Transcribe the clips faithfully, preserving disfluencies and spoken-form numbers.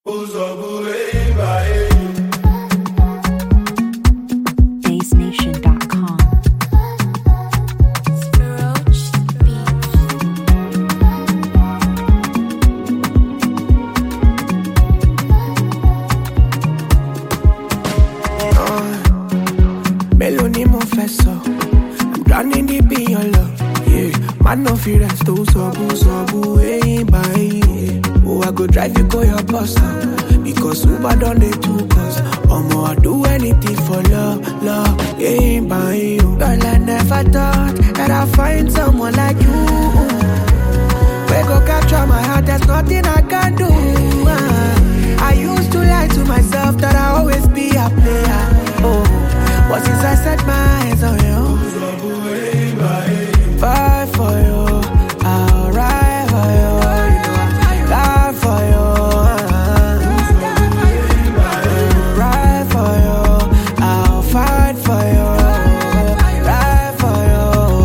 bass nation dot com. Melody mo fẹ́ sọ, I'm drowning deep in your love. Yeah, man no fear rest tó sọ̀bù sọ̀bù ẹ̀yìn báyìí. Oh, I go drive you go your bus now, because Uber don dey too cost. Omo, I do anything for love, love ẹ̀yìn báyìí. Girl, I never thought that I'd find someone like you. We go capture my heart, there's nothing I can do. Ah, I used to lie to myself that I always be a player. Oh, but since I set my eyes on you, fight for you, I'll ride for you, you know, die for you, ride for you, I'll fight for you, ride for you.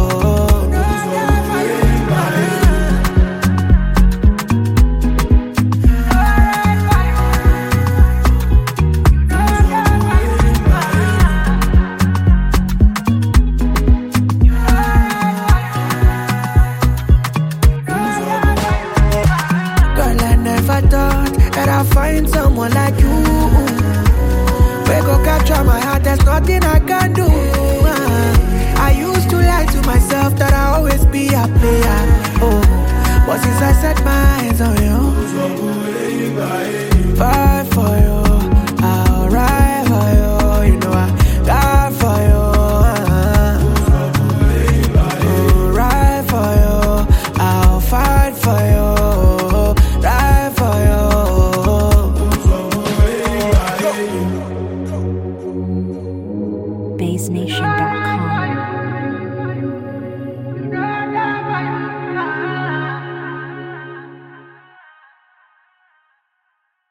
I thought that I'd find someone like you. We go capture my heart, there's nothing I can do. Ah, I used to lie to myself that I always be a player. Oh, but since I set my eyes on you, fight for you, I'll ride for you, you know I die for you. Oh, ride for you, I'll fight for you. bass nation dot com.